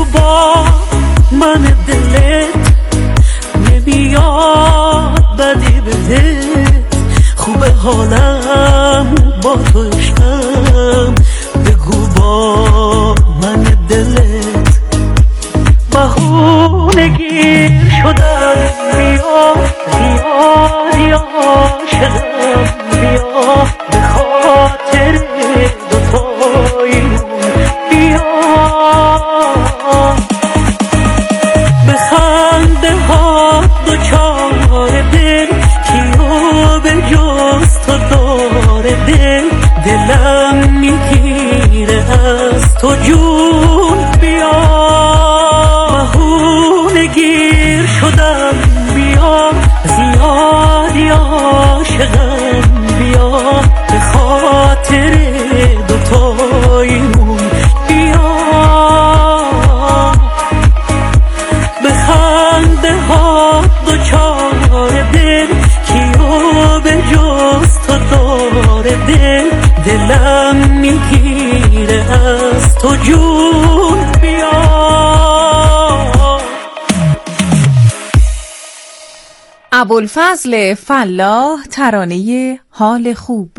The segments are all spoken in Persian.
با من دلت نمیاد بدی بده، خوبه حالم با تو عشقم، بگو با من دلت بهونه گیر شدن بیا زیاد عاشقم، بیا به خاطر دوتاییمون بیا به خنده ها دوچار دل، کیو به جز تو داره دل، دلم میگیره از تو جون بیا بهونه گیر شدم بیا زیادی عاشقم، بیا به خاطر دوتاییمون بیا به خنده ها دوچار دل، کیو به جز تو داره دل، دلم میگیره از تو جون بیا. ابوالفضل فلاح، ترانه حال خوب.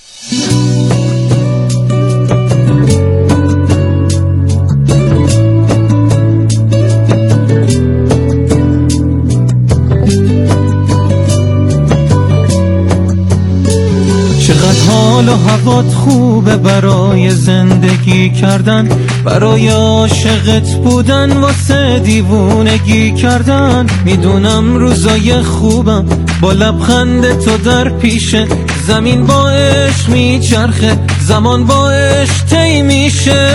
چقدر حال و هوات خوبه برای زندگی کردن، برای عاشقت بودن، واسه دیوونگی کردن. میدونم روزای خوبم با لبخند تو در پیشه، زمین با عشق میچرخه، زمان با عشق طی میشه.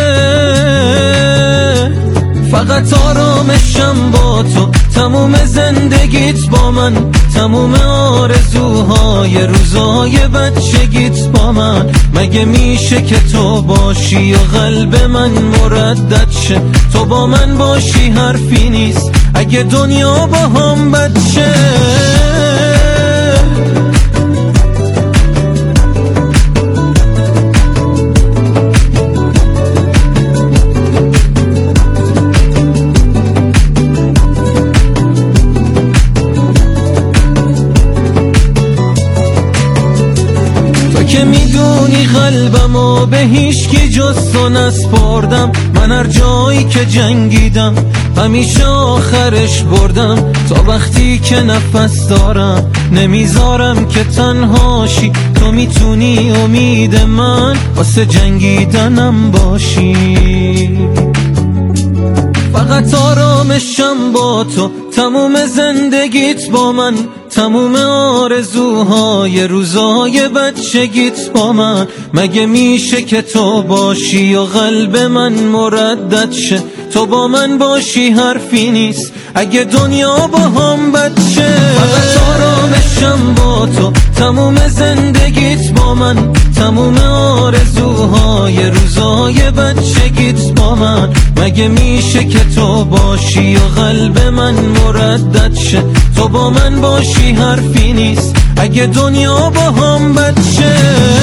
فقط آرامشم با تو، تموم زندگیت با من، تموم آرزوهای روزای بچگیت با من. مگه میشه که تو باشی و قلب من مردد شه؟ تو با من باشی حرفی نیست اگه دنیا با هم بد شه. که میدونی قلبمو به هیچکی جز تو نسپردم، من هر جایی که جنگیدم همیشه آخرش بردم. تا وقتی که نفس دارم نمیذارم که تنهاشی، تو میتونی امید من واسه جنگیدنم باشی. فقط آرامشم با تو، تموم زندگیت با من، تموم آرزوهای روزای بچگیت با من. مگه میشه که تو باشی و قلب من مردد شه؟ تو با من باشی حرفی نیست اگه دنیا با هم بد شه. فقط آرامشم با تو، تموم زندگیت با من، تموم آرزوهای روزای بچگیت با من. مگه میشه که تو باشی و قلب من مردد شه؟ تو با من باشی حرفی نیست اگه دنیا با هم بد شه.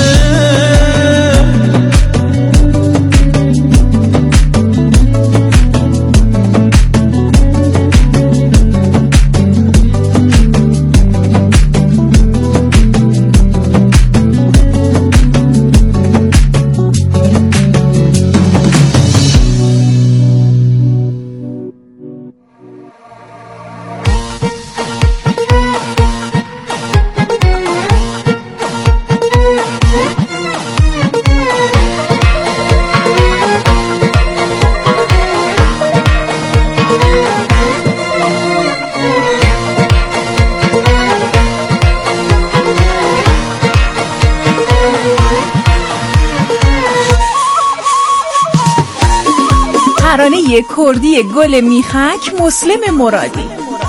ترانه کردی گل میخک، مسلم مرادی.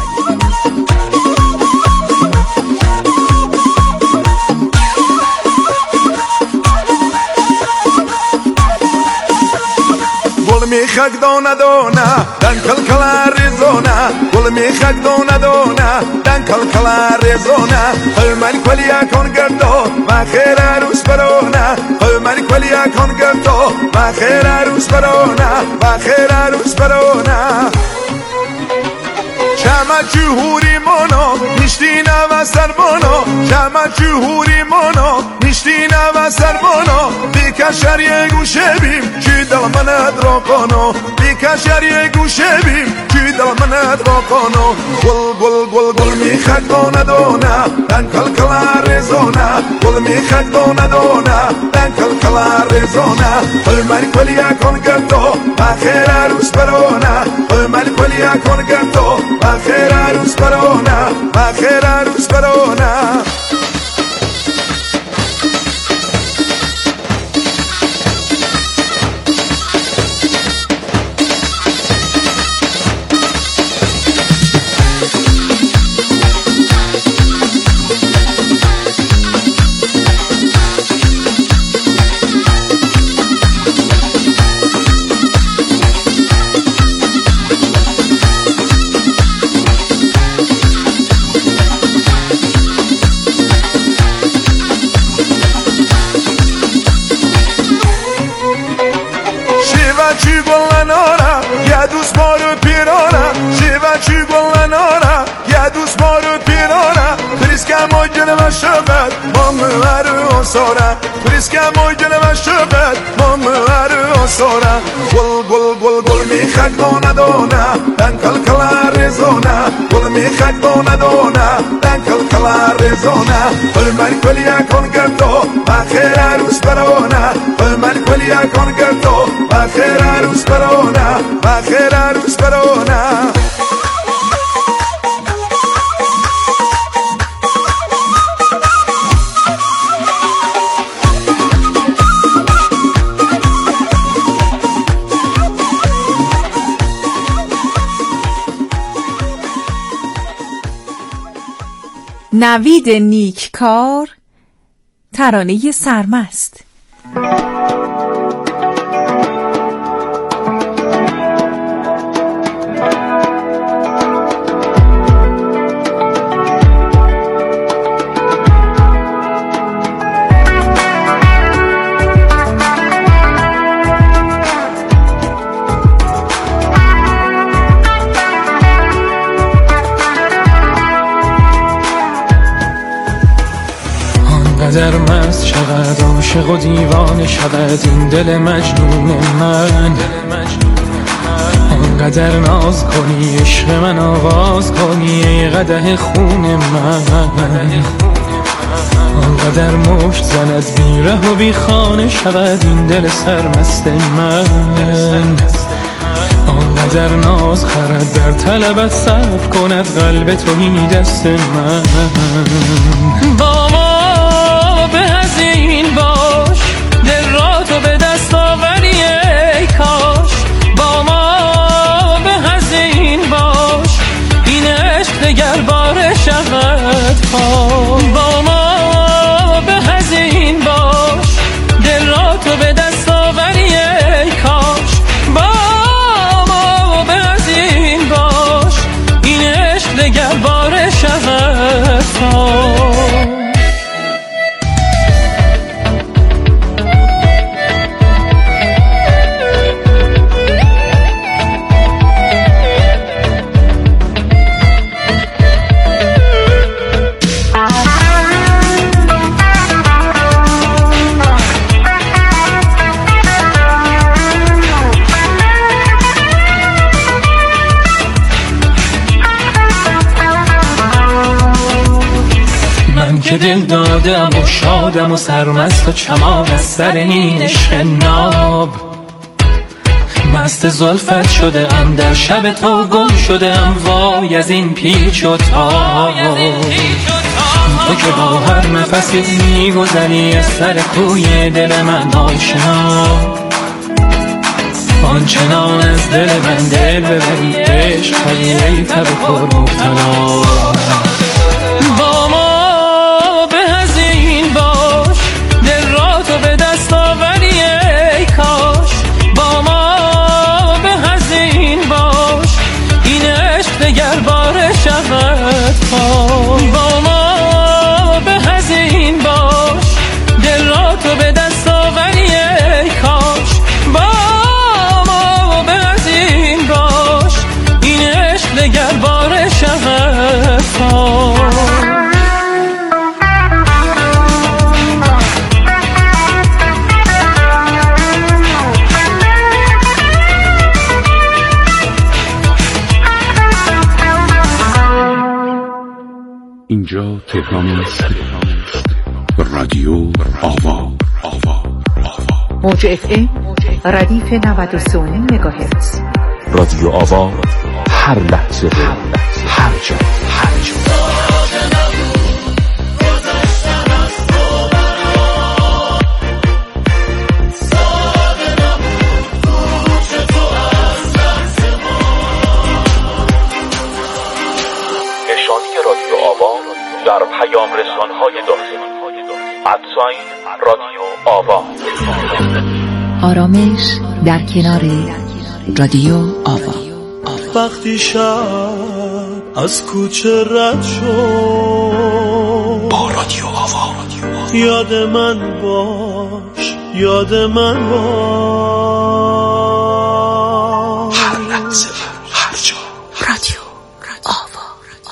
گل میخک دونه دونه دن کل کل ریزونه، گل میخک دونه دونه دن کل کل ریزونه. من کلیا کن گردو و خیر عروس برونه، من کلیا کن گردو و خیر عروس برونه، و خیر عروس sperona Chama juhuri mono nishtina va sarbono Chama juhuri mono nishtina va sarbono Bikashar ye gushe bim ki dal manad rokono Bikashar ye gushe bim ki dal manad rokono Gul gul gul gul mi khak dona dona dan kal kala rezona Gul mi khak dona dona dan kal kala rezona Gul mari kolia kon gato akhir arus sperona Gul mari kolia kon gato akhir arus sperona akhir arus sperona دوست مارو پیرانه شیوه چی گلنانه یه دوست مارو پیرانه پریسکم و جنم شبت مامو آسانه پریسکم و جنم شبت مامو آسانه گل گل گل گل میخک دانه دانه دن کل کلا رزانه گل میخک دانه دانه دن کل کلا رزانه گل من کلیا کن گردو آخر عروس برانه گل من کلیا کن گردو آخر عروس برانه آخر عروس برانه نوید نیککار، ترانه سرمست. در مست شود عاشق و دیوانه شود این دل مجنون من آنقدر ناز کنی عشق من آواز کنی ای قدح خون من آنقدر مشت زند بی ره و بی خانه شود این دل سرمست من آنقدر ناز خرد در طلبت صرف کند قلب توهی دست من با ما به هزین باش دل را تو به دست آوری ای کاش با ما به هزین باش این عشق دگر باره شود با ما به هزین باش دل را تو به دست آوری ای کاش با ما به هزین باش این عشق دگر باره شود که دل دادم و شادم و سرمست و چمام از سر این عشق ناب مست زلفت شده ام در شب تو گم شده ام وای از این پیچ و تاب تو که با هر نفسی میگذری از سر کوی دل من آشنا آنچنان از دل من دل ببری عشق هایی ای تب پر مبتلا با ما به هزین باش دل را تو به دست آوری ای کاش با ما به هزین باش این عشق دگر باره شود با ما به هزین باش دل را تو به دست آوری ای کاش با ما به هزین باش اینجا تهران است. رادیو آوا. موج FM ردیف 93 مگاهرتز. رادیو آوا، هر لحظه هر جا. نشانی رادیو آوا در پیام رسان‌های داخلی @رادیو آوا. آرامش در کنار رادیو آوا. وقتی شب از کوچه رد شد با رادیو آوا یاد من باش، یاد من باش، هر لحظه هر جا. رادیو آوا.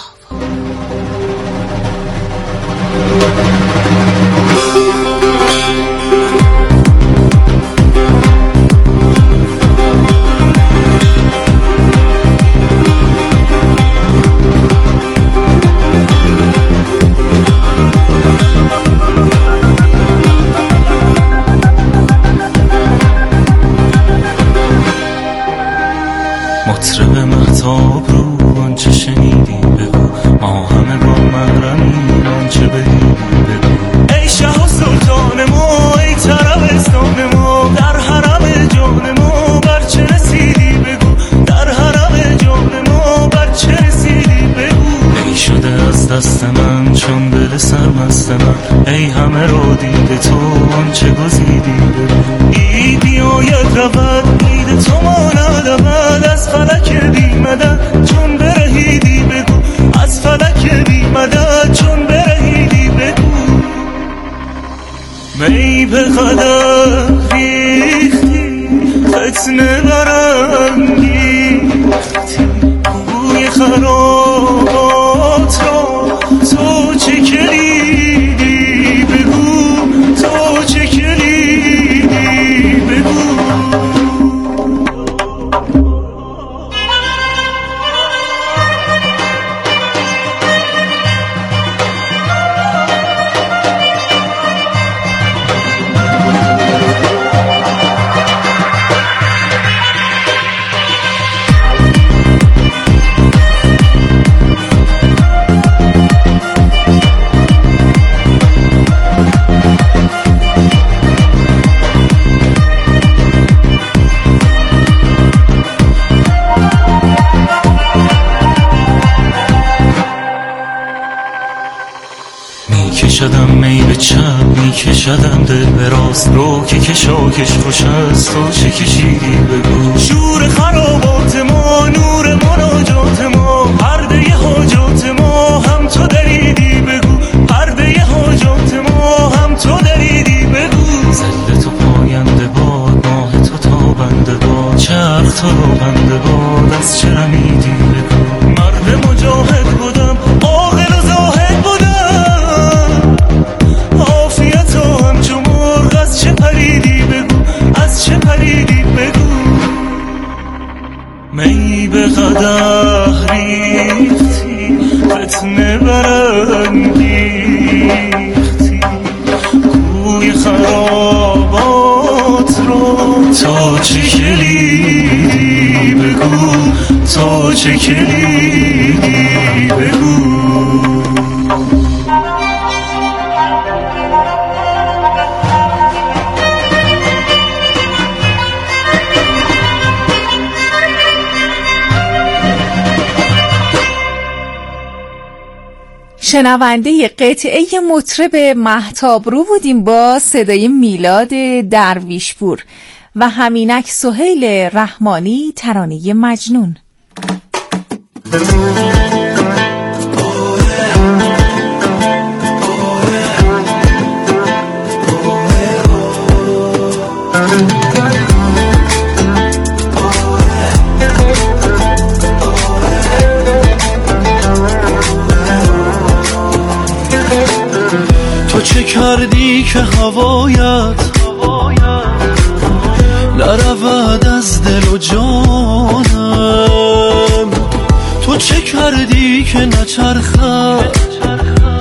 مطرب مهتاب رو آنچه شنیدی بگو، ما همه با محرمیم آنچه بدیدی بگو. ای شه و سلطان ما، ای طربستان ما، در حرم جان ما بر چه رسیدی بگو، در حرم جان ما بر چه رسیدی بگو. ای شده از دست من چون دل سرمست من، ای همه رو دیده تو آنچه گزیدی بگو. ایدی آید رود عید تو ماند ابد، از فلک بی مدد چون برهیدی بگو، از فلک بی مدد چون برهیدی بگو. می به قدر ریختی فتنه برانگیختی، بوی خرابات را تو چه کلیدی بگو، تو چه کلیدی بگو. میکشدم می به چپ، میکشدم دل به راست، رو که کشاکش خوش است تو چه کشیدی بگو. شور خرابات ما، نور مناجات ما، پرده حاجات ما هم تو دریدی بگو، پرده حاجات ما هم تو دریدی بگو. زل تو پاینده باد، ماه تو تابنده باد، چرخ تو روبنده باد، از چه رمیدی بگو. مرد مجاهد بودم، عاقل و زاهد بودم، عافیت و همچو مرغ از چه پریدی بگو، از چه پریدی بگو. می به قدح ریختی فتنه برانگیختی، کوی خرابات رو تو چه کلیدی بگو، تو چه کلیدی بگو. شنونده قطعه مطرب مهتاب رو بودیم با صدای میلاد درویشپور و همینک سهیل رحمانی ترانه مجنون. تو چه کردی که هوایت نرود از دل و جانم؟ تو چه کردی که نچرخد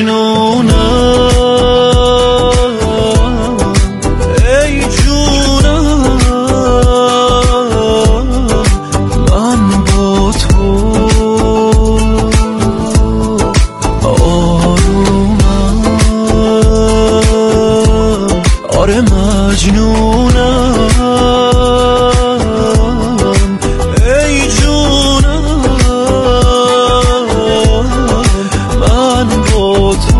ای جونم من با تو آرومم، آره مجنونم، ای جونم من با تو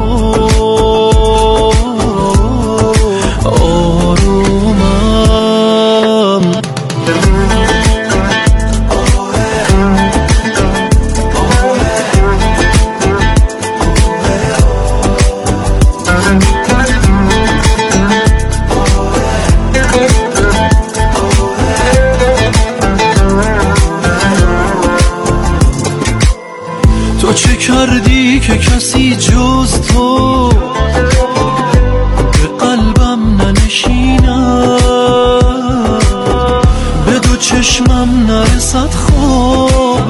آرومم. تو چه کردی که کسی جز تو به قلبم ننشیند، به دو چشمم نرسد خواب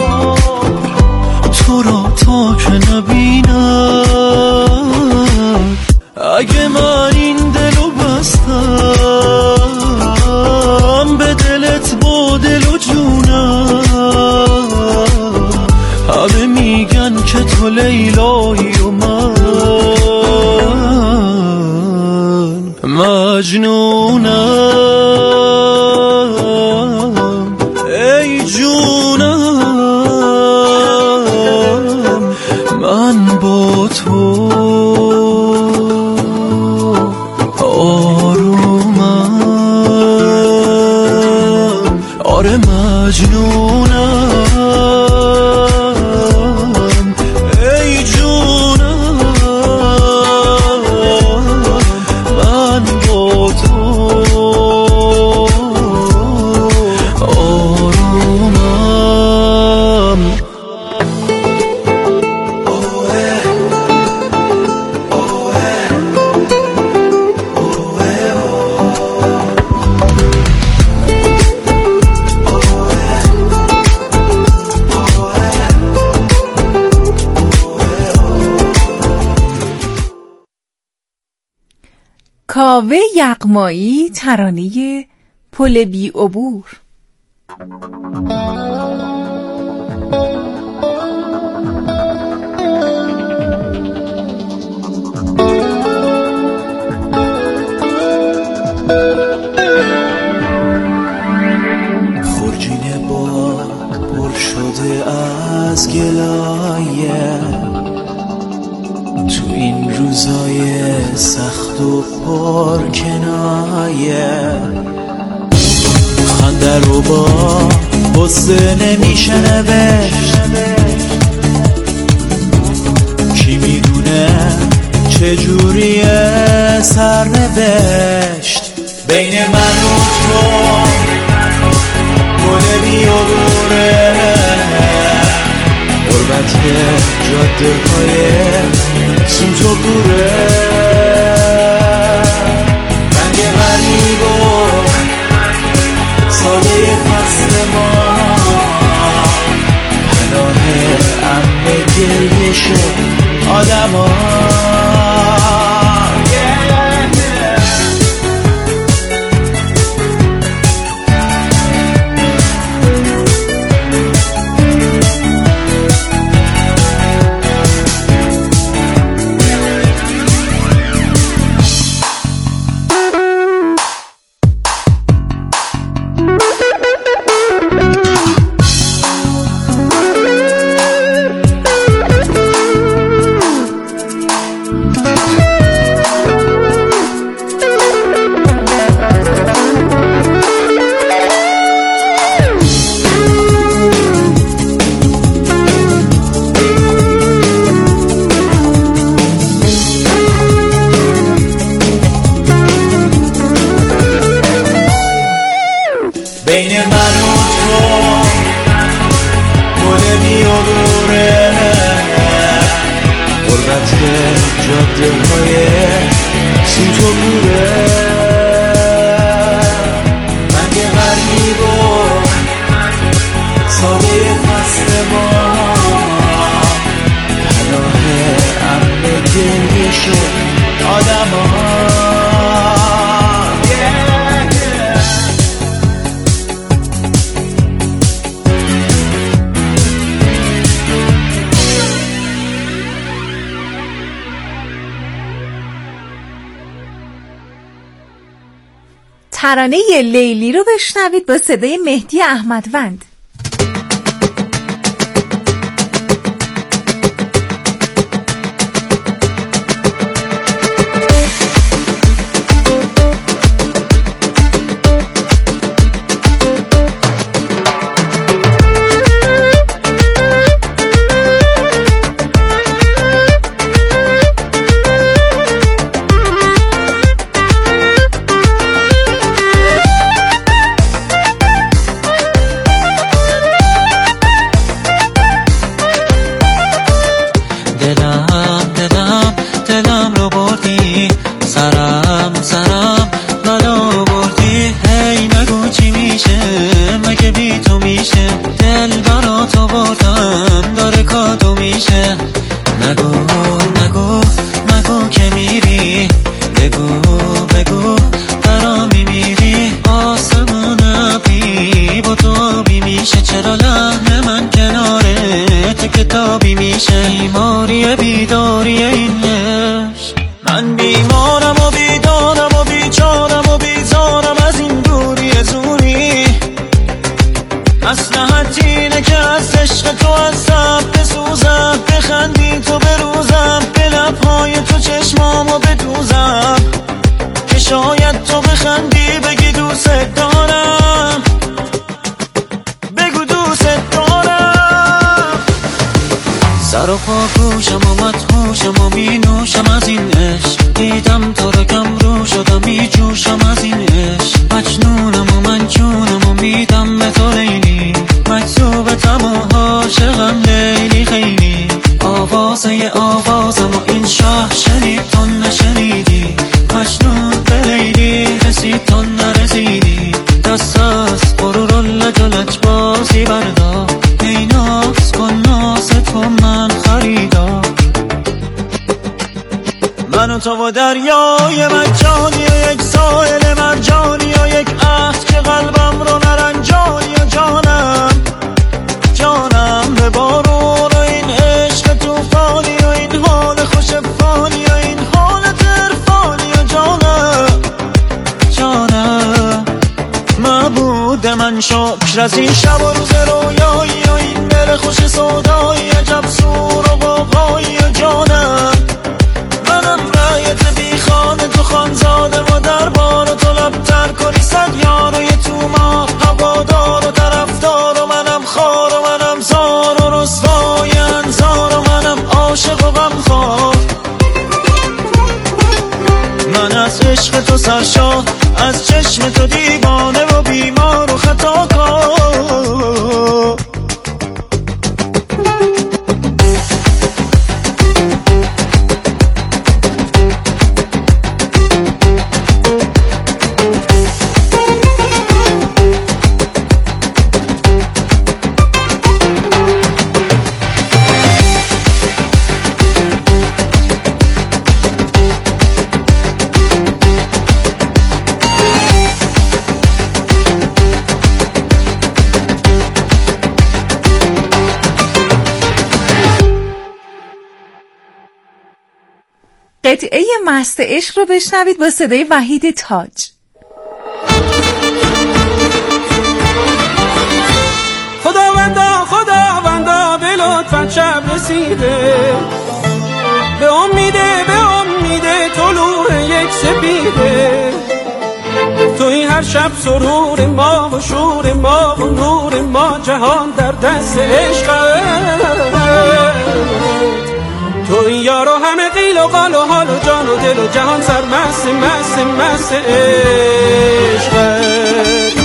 تو را تا که نبیند. اگه من این دلو بستم به دلت با دل و جونم، همه میگن که تو لیلایی و من مجنونم، ای جونم من با تو آرومم، آره مجنونم، ای جونم من با تو آرومم. کاوه یغمایی ترانه پل بی عبور. خورجین باد پر شده از گلایه، تو این روزای سخت و پر کنایه، خنده رو با غصه نمیشه نوشت، کی میدونه چجوریه سرنوشت، بین من و تو گل بیابونه، قربت جاده های سوت و کوره، رنگ غریب و ساده فصل ما، پناه امن گریش آدم ها. بین من و تو گل بیابونه، قربت جاده های سوت و کوره، رنگ غریب و ساده فصل ما، پناه امن ترانه لیلی رو بشنوید با صدای مهدی احمدوند. دلم رو بردی، سرم منو بردی. هی نگو چی میشه، مگه بی تو میشه؟ دل برا تو بردم داره کادو میشه. نگو که میری، بگو برا میمیری. آسمون ابری با تو آبی میشه، چرا لحن من کناره تو کتابی میشه؟ بیماری بیداری این عشق، من بیمارم و بیدارم و بیچارم و بیزارم از این دوری زوری. مصلحت اینه که از عشق تو از سب بسوزم، بخندی تو بروزم، به لبهای تو چشمامو بدوزم، که شاید تو بخندی بگی دوست دارم، بگو دوست دارم. سر و پا گوشم و مدهوشم و می نوشم از این عشق، دیدم تو رو کم رو شدم می جوشم از این عشق. مجنونم و منجونم و میدم به تو لیلی، مکتوبتم و عاشقم لیلی خیلی. آوازم و این شهر شنید تو نشنیدی، مجنون به لیلی رسید تو نرسیدی. دست از قرورالله جلج بازی بردار، ای ناز کن ناز تو من خریدار. من و تو و دریای مجانی و یک ساحل مرجانی و یک عهد که قلبم رو نرنجانی و جانم به بارون و این عشق توفانی و این حال خوش فانی و این حالت عرفانی و جانم معبود من شکر از این شب و روز رویایی و این دل خوش سودایی، عجب سور و غوغایی و جانم. منم رایت بی خانه تو خانزاده و دربار و تو لبتر کنی صد یار و یه تو ما هوادار و طرفدار و منم خار و منم زار و رسوای انزار و منم عاشق و غمخوار. من از عشق تو سرشار، از چشم تو دیوانه و بیمار و خطاکار. قطعه مست عشق رو بشنوید با صدای وحید تاج. خداوندا به لطفت شب رسیده، به امید طلوع یک سپیده. توی هر شب سرور ما و شور ما و نور ما، جهان در دست عشقت. توی یارو همه قیل و قال و حال و جان و دل و جهان سرمست مست عشقت.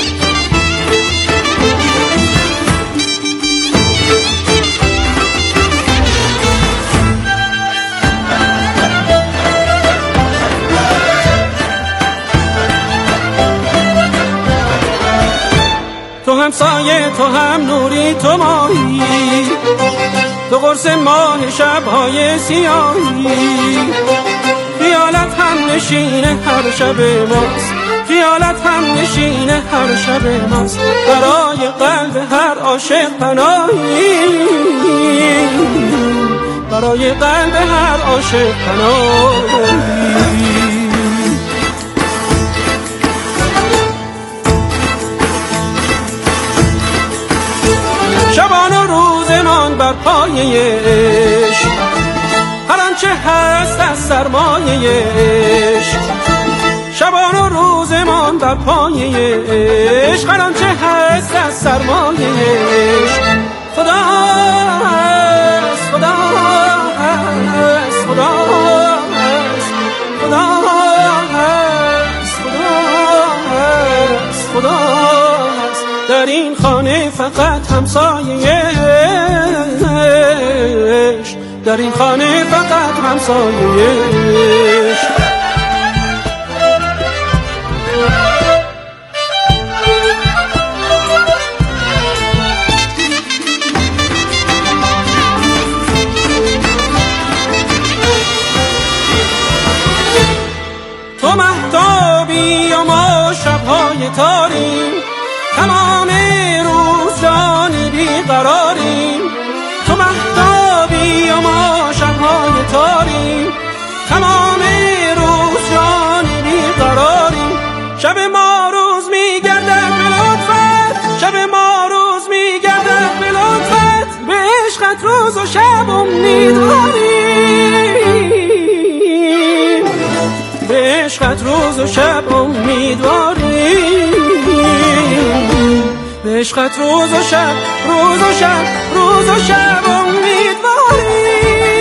تو هم سایه، تو هم نوری، تو ماهی، تو قرص ماه شب‌های سیاهی. خیالت هم نشین هر شب ماست، خیالت هم نشین هر شب ماست. برای قلب هر عاشق پناهی، برای قلب هر عاشق پناهی. سایه عشق، هر آنچه هست از سرمایه عشق، شبان و روزمان بر پایه عشق، هر آنچه هست از سرمایه عشق. خدا هست، خدا هست، خدا هست، خدا هست، خدا هست، خدا هست. در این خانه فقط همسایه عشق، در این خانه فقط همسایه عشق. تو مهتابی و ما شبهای تاریم، تمام روز جان بیقراریم. تو مهتابی و ما شبهای تاریم، تمام روز جان بیقراریم. شب ما روز میگردد به لطفت، شب ما روز میگردد به لطفت، به عشقت روز و شب امیدواریم، به عشقت روز و شب امیدواریم، به عشقت روز و شب، روز و شب، روز و شب امیدواریم.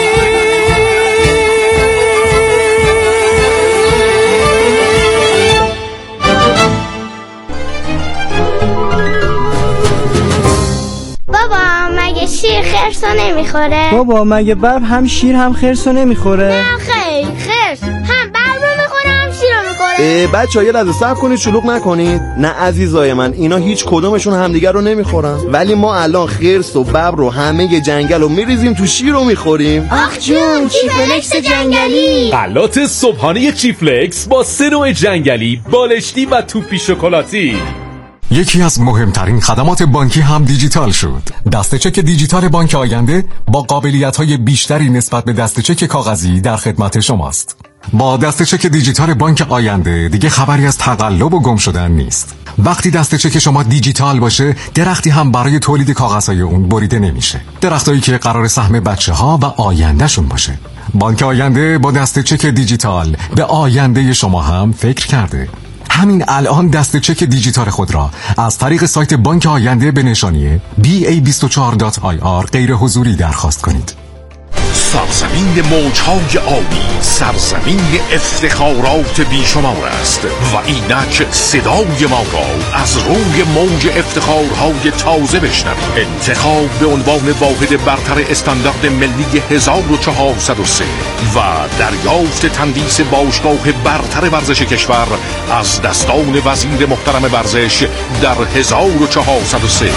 بابا مگه شیر خرسو نمیخوره؟ بابا مگه ببر هم شیر هم خرسو نمیخوره؟ نه خیر، خرس هم ببر رو میخوره هم شیر رو میخوره. بچه‌ها یه لحظه صبر کنید، شلوغ نکنید. نه عزیزای من، اینا هیچ کدومشون همدیگر رو نمیخورن، ولی ما الان خرس و ببر رو همه جنگل رو میریزیم تو شیر رو میخوریم. آخ جون، چیفلکس جنگلی. غلات صبحانه چیفلکس با 3 نوع جنگلی، بالشتی و توپی شکلاتی. یکی از مهمترین خدمات بانکی هم دیجیتال شد. دست چک دیجیتال بانک آینده با قابلیت‌های بیشتری نسبت به دست چک کاغذی در خدمت شماست. با دست چک دیجیتال بانک آینده دیگه خبری از تقلب و گم شدن نیست. وقتی دست چک شما دیجیتال باشه، درختی هم برای تولید کاغذهای اون بریده نمیشه. درختایی که قرار سهم بچه‌ها و آیندهشون باشه. بانک آینده با دست چک دیجیتال به آینده شما هم فکر کرده. همین الان دست چک دیجیتال خود را از طریق سایت بانک آینده به نشانی ba24.ir غیر حضوری درخواست کنید. سرزمین موجهای آبی، سرزمین افتخارات بیشمار است و اینک صدای ما را از روی موج افتخارهای تازه بشنوید. انتخاب به عنوان واحد برتر استاندارد ملی 1403 و دریافت تندیس باشگاه برتر ورزش کشور از دستان وزیر محترم ورزش در 1403.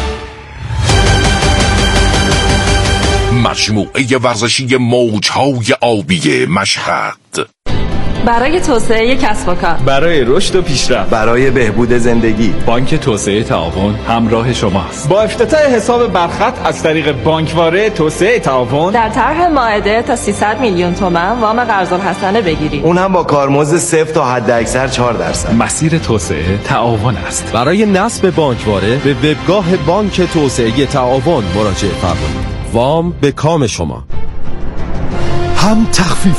مجموعه ورزشی موجهای آبی مشهد. برای توسعه کسب و کار، برای رشد و پیشرفت، برای بهبود زندگی، بانک توسعه تعاون همراه شماست. با افتتاح حساب برخط از طریق بانکواره توسعه تعاون در طرح مائده تا 300 میلیون تومان وام قرض الحسنه بگیرید، اون هم با کارمزد 0 تا حداکثر 4%. مسیر توسعه تعاون است. برای نصب بانکواره به وبگاه بانک توسعه تعاون مراجعه فرمایید. وام به کام شما. هم تخفیف